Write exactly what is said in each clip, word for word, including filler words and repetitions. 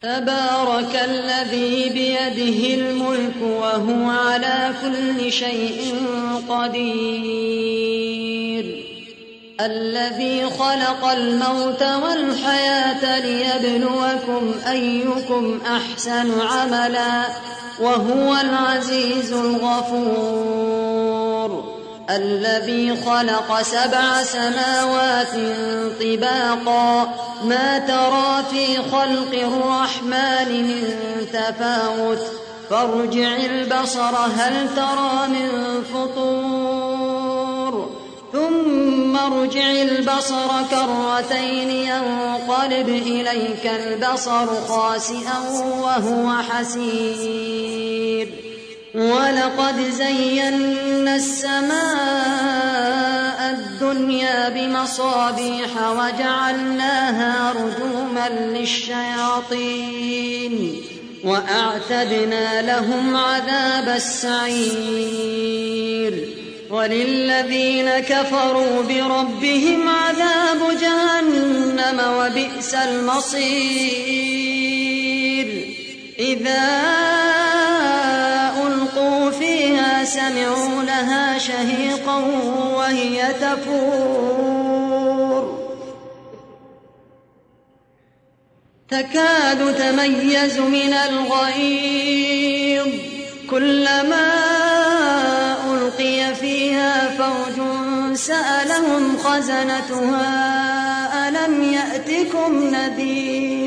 تبارك الذي بيده الملك وهو على كل شيء قدير الذي خلق الموت والحياة ليبلوكم أيكم أحسن عملا وهو العزيز الغفور الذي خلق سبع سماوات طباقا ما ترى في خلق الرحمن من تفاوت فارجع البصر هل ترى من فطور ثم ارجع البصر كرتين ينقلب إليك البصر خاسئا وهو حسير ولقد زينا السماء الدنيا بمصابيح وجعلناها رجوما للشياطين وأعتدنا لهم عذاب السعير وللذين كفروا بربهم عذاب جهنم وبئس المصير إذا ألقوا فيها سمعوا لها شهيقا وهي تفور تكاد تميز من الغيظ كلما ألقي فيها فوج سألهم خزنتها ألم يأتكم نذير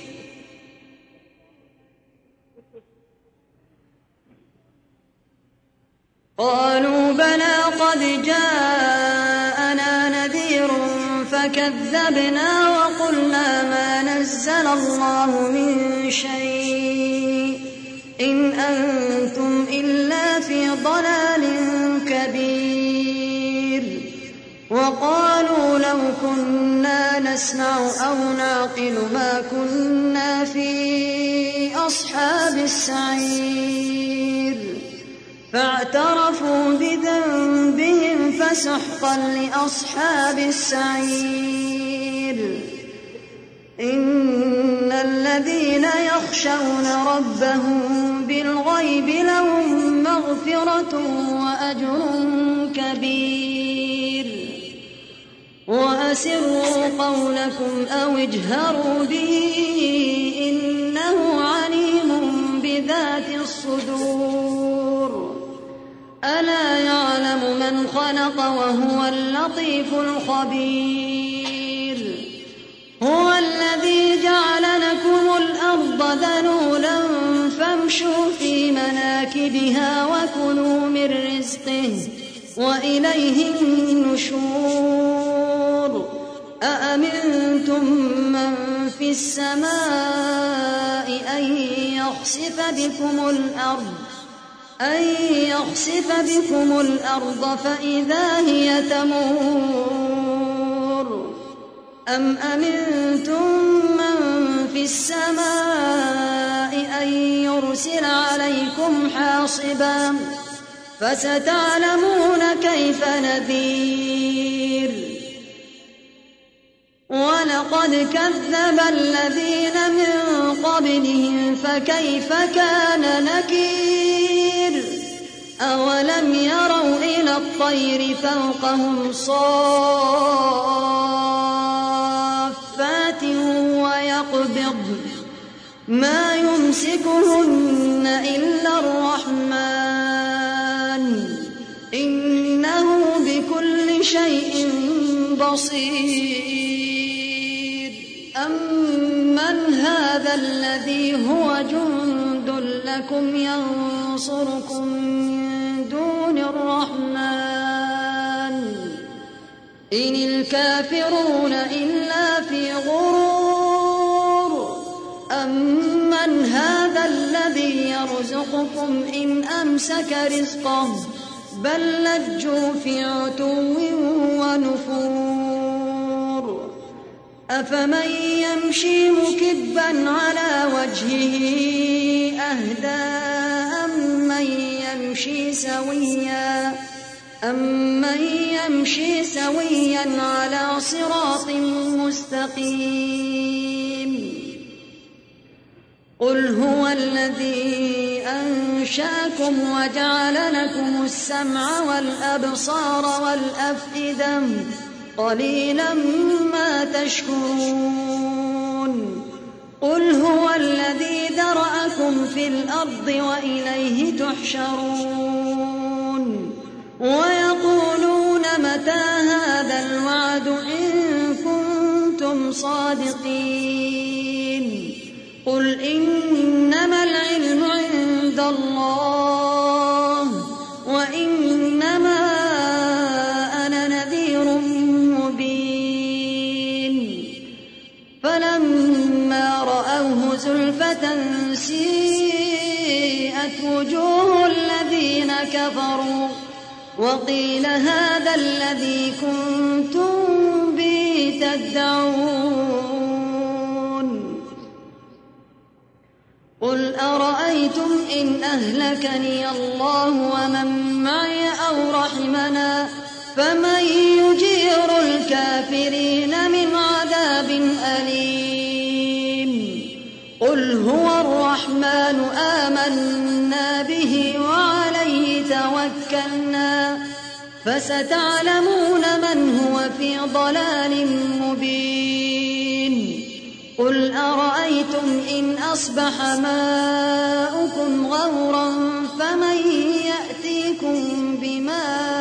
قالوا بلى قد جاءنا نذير فكذبنا وقلنا ما نزل الله من شيء إن أنتم إلا في ضلال كبير وقالوا لو كنا نسمع أو نعقل ما كنا في أصحاب السعير فاعترفوا بذنبهم فسحقا لأصحاب السعير إن الذين يخشون ربهم بالغيب لهم مغفرة وأجر كبير وأسروا قولكم أو اجهروا به إنه عليم بذات الصدور ألا يعلم من خلق وهو اللطيف الخبير هو الذي جعل لكم الأرض ذلولا فامشوا في مناكبها وكلوا من رزقه وإليه النشور أأمنتم من في السماء أن يخسف بكم الأرض أن يخسف بكم الأرض فإذا هي تمور أم أمنتم من في السماء أن يرسل عليكم حاصبا فستعلمون كيف نذير ولقد كذب الذين من قبلهم فكيف كان نكير أولم يروا إلى الطير فوقهم صافات ويقبض ما يمسكهن إلا الرحمن إنه بكل شيء بصير أمن هذا الذي هو جند لكم ينصركم من دون الرحمن إن الكافرون إلا في غرور أمن هذا الذي يرزقكم إن أمسك رزقه بل لجوا في عتو ونفور أفمن يمشي مكبا على وجهه أهدى أمن يمشي سويا أمن يمشي سويا على صراط مستقيم قل هو الذي أنشأكم وجعل لكم السمع والأبصار والأفئدة قليلا ما تشكرون قل هو الذي ذرأكم في الأرض وإليه تحشرون ويقولون متى هذا الوعد إن كنتم صادقين قل إنما العلم عند الله وإنما أنا نذير مبين فلما رأوه زلفة سيئت وجوه الذين كفروا وقيل هذا الذي كنتم به تدعون قل أرأيتم إن أهلكني الله ومن معي أو رحمنا فمن يجير الكافرين من عذاب أليم قل هو الرحمن آمنا به وعليه توكلنا فستعلمون من هو في ضلال مبين قل أرأيتم إن أصبح ماؤكم غورا فمن يأتيكم بماء